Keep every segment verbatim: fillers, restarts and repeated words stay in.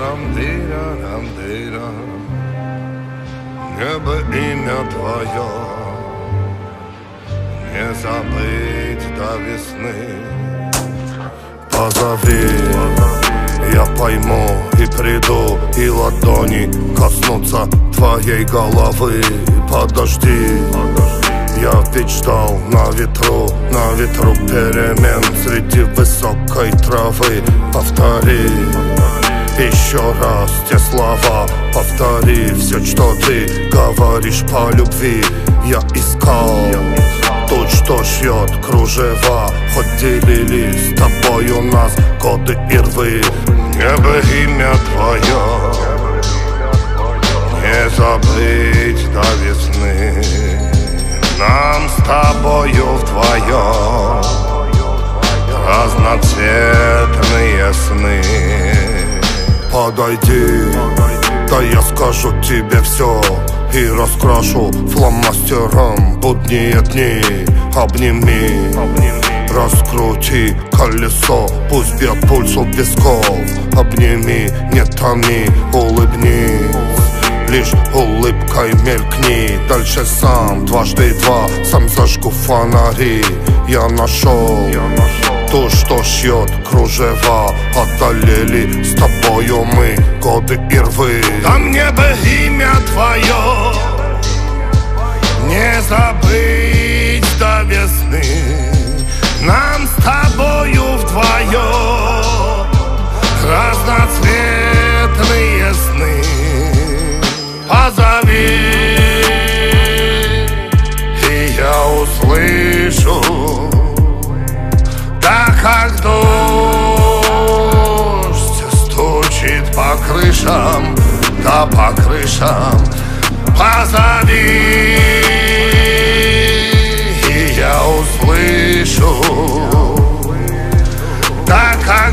Дира-рам-дира-рам-дира. Небо имя твое не забыть до весны. Позови, я пойму и приду, и ладони коснутся твоей головы. Подожди, я ведь ждал на ветру, на ветру перемен среди высокой травы. Повтори еще раз те слова, повтори все, что ты говоришь по любви. Я искал тот, что шьет кружева, хоть делили с тобою нас годы и рвы. Мне бы имя твое не забыть до весны. Нам с тобою вдвоем разноцветные сны. Подойди, да я скажу тебе все и раскрашу фломастером будние дни. Обними, раскрути колесо, пусть бьет пульс у висков. Обними, не томи, улыбнись, лишь улыбкой мелькни. Дальше сам, дважды два, сам зажгу фонари. Я нашел то, что шьет кружева. Одолели с тобою мы годы и рвы. Да мне бы имя твое не забыть до весны. Нам с тобою вдвоем разноцветные сны. Позови, и я услышу, да как дождь стучит по крышам, да по крышам. Позови, и я услышу, да как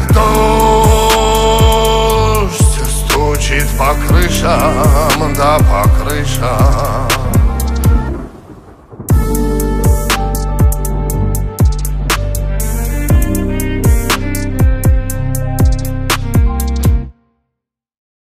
дождь стучит по крышам, да по крышам.